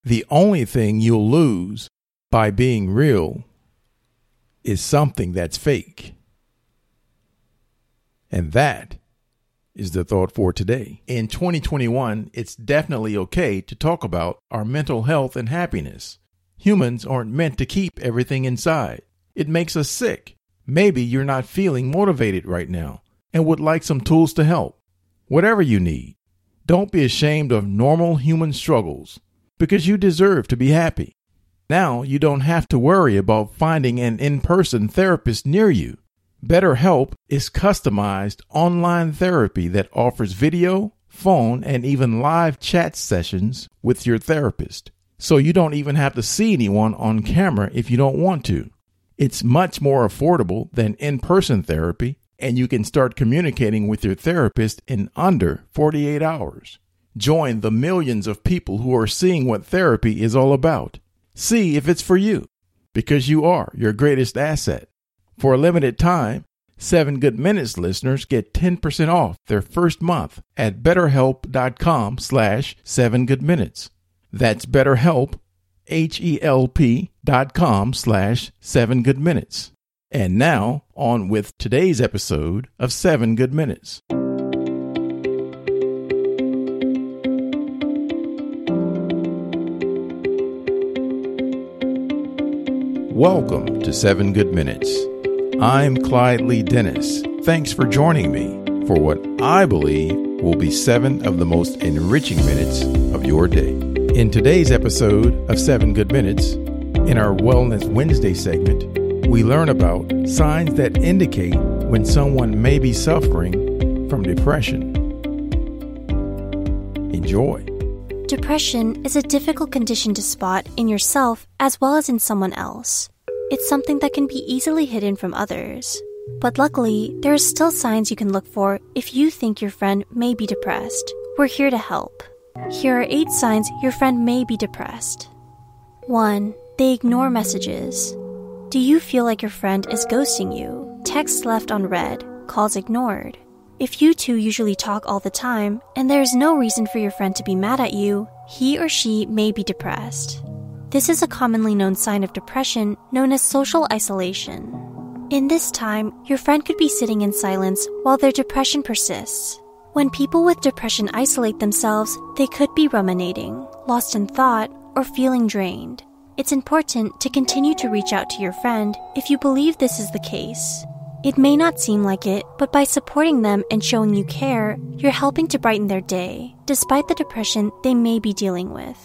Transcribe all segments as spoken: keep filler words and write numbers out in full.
The only thing you'll lose by being real is something that's fake. And that is the thought for today. In twenty twenty-one, it's definitely okay to talk about our mental health and happiness. Humans aren't meant to keep everything inside. It makes us sick. Maybe you're not feeling motivated right now and would like some tools to help. Whatever you need, don't be ashamed of normal human struggles because you deserve to be happy. Now you don't have to worry about finding an in-person therapist near you. BetterHelp is customized online therapy that offers video, phone, and even live chat sessions with your therapist. So you don't even have to see anyone on camera if you don't want to. It's much more affordable than in-person therapy, and you can start communicating with your therapist in under forty-eight hours. Join the millions of people who are seeing what therapy is all about. See if it's for you, because you are your greatest asset. For a limited time, seven Good Minutes listeners get ten percent off their first month at betterhelp.com slash 7goodminutes. That's BetterHelp, H-E-L-P dot com slash 7goodminutes. And now, on with today's episode of seven Good Minutes. Welcome to seven Good Minutes. I'm Clyde Lee Dennis. Thanks for joining me for what I believe will be seven of the most enriching minutes of your day. In today's episode of seven Good Minutes, in our Wellness Wednesday segment, we learn about signs that indicate when someone may be suffering from depression. Enjoy. Depression is a difficult condition to spot in yourself as well as in someone else. It's something that can be easily hidden from others. But luckily, there are still signs you can look for if you think your friend may be depressed. We're here to help. Here are eight signs your friend may be depressed. one. They ignore messages. Do you feel like your friend is ghosting you? Texts left unread, calls ignored. If you two usually talk all the time and there is no reason for your friend to be mad at you, he or she may be depressed. This is a commonly known sign of depression known as social isolation. In this time, your friend could be sitting in silence while their depression persists. When people with depression isolate themselves, they could be ruminating, lost in thought, or feeling drained. It's important to continue to reach out to your friend if you believe this is the case. It may not seem like it, but by supporting them and showing you care, you're helping to brighten their day, despite the depression they may be dealing with.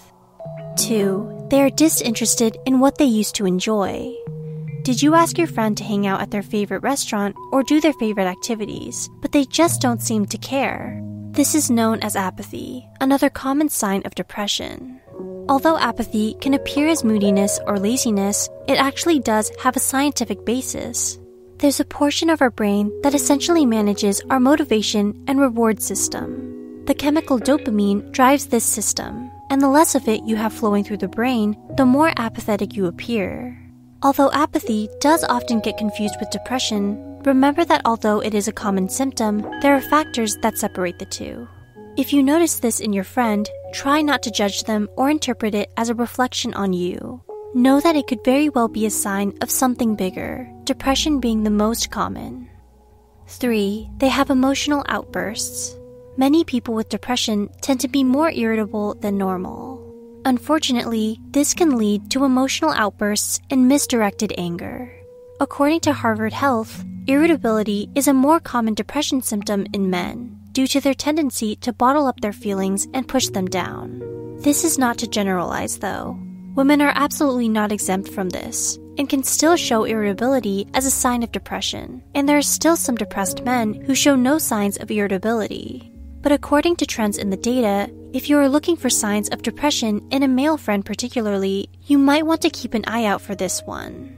two. They are disinterested in what they used to enjoy. Did you ask your friend to hang out at their favorite restaurant or do their favorite activities, but they just don't seem to care? This is known as apathy, another common sign of depression. Although apathy can appear as moodiness or laziness, it actually does have a scientific basis. There's a portion of our brain that essentially manages our motivation and reward system. The chemical dopamine drives this system, and the less of it you have flowing through the brain, the more apathetic you appear. Although apathy does often get confused with depression, remember that although it is a common symptom, there are factors that separate the two. If you notice this in your friend, try not to judge them or interpret it as a reflection on you. Know that it could very well be a sign of something bigger, depression being the most common. three. They have emotional outbursts. Many people with depression tend to be more irritable than normal. Unfortunately, this can lead to emotional outbursts and misdirected anger. According to Harvard Health, irritability is a more common depression symptom in men due to their tendency to bottle up their feelings and push them down. This is not to generalize, though. Women are absolutely not exempt from this and can still show irritability as a sign of depression, and there are still some depressed men who show no signs of irritability. But according to trends in the data, if you are looking for signs of depression in a male friend particularly, you might want to keep an eye out for this one.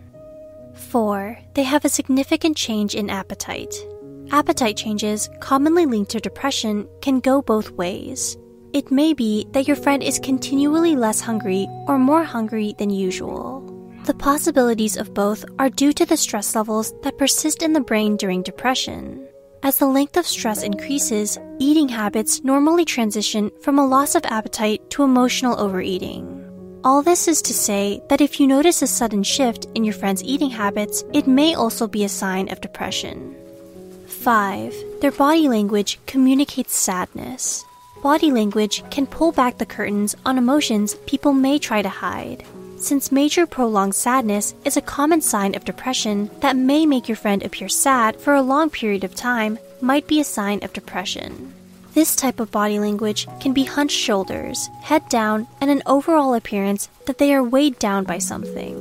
four. They have a significant change in appetite. Appetite changes, commonly linked to depression, can go both ways. It may be that your friend is continually less hungry or more hungry than usual. The possibilities of both are due to the stress levels that persist in the brain during depression. As the length of stress increases, eating habits normally transition from a loss of appetite to emotional overeating. All this is to say that if you notice a sudden shift in your friend's eating habits, it may also be a sign of depression. five. Their body language communicates sadness. Body language can pull back the curtains on emotions people may try to hide. Since major prolonged sadness is a common sign of depression that may make your friend appear sad for a long period of time, might be a sign of depression. This type of body language can be hunched shoulders, head down, and an overall appearance that they are weighed down by something.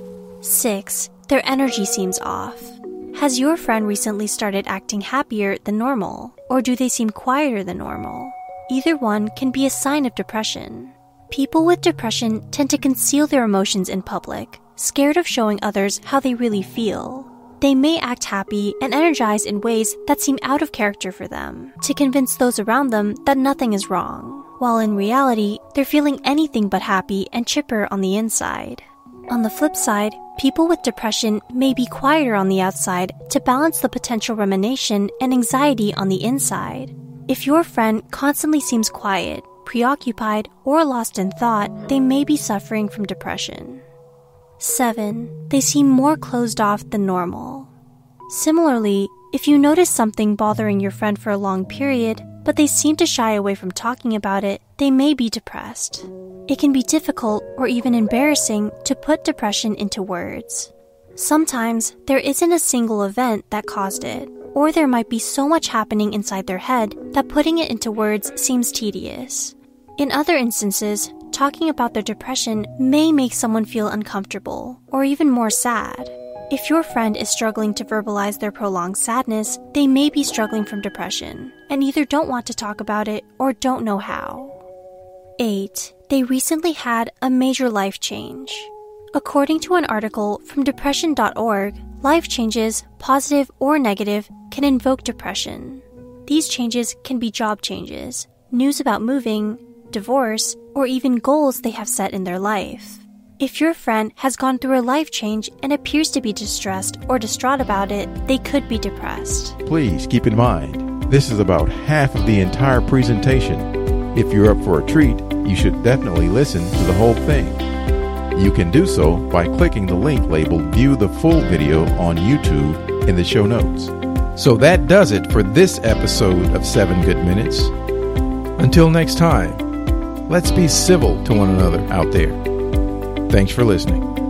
six. Their energy seems off. Has your friend recently started acting happier than normal, or do they seem quieter than normal? Either one can be a sign of depression. People with depression tend to conceal their emotions in public, scared of showing others how they really feel. They may act happy and energized in ways that seem out of character for them, to convince those around them that nothing is wrong, while in reality, they're feeling anything but happy and chipper on the inside. On the flip side, people with depression may be quieter on the outside to balance the potential rumination and anxiety on the inside. If your friend constantly seems quiet, preoccupied, or lost in thought, they may be suffering from depression. seven. They seem more closed off than normal. Similarly, if you notice something bothering your friend for a long period, but they seem to shy away from talking about it, they may be depressed. It can be difficult or even embarrassing to put depression into words. Sometimes there isn't a single event that caused it, or there might be so much happening inside their head that putting it into words seems tedious. In other instances, talking about their depression may make someone feel uncomfortable or even more sad. If your friend is struggling to verbalize their prolonged sadness, they may be struggling from depression and either don't want to talk about it or don't know how. eight. They recently had a major life change. According to an article from depression dot org, life changes, positive or negative, can invoke depression. These changes can be job changes, news about moving, divorce, or even goals they have set in their life. If your friend has gone through a life change and appears to be distressed or distraught about it, they could be depressed. Please keep in mind, this is about half of the entire presentation. If you're up for a treat, you should definitely listen to the whole thing. You can do so by clicking the link labeled View the Full Video on YouTube in the show notes. So that does it for this episode of seven Good Minutes. Until next time, let's be civil to one another out there. Thanks for listening.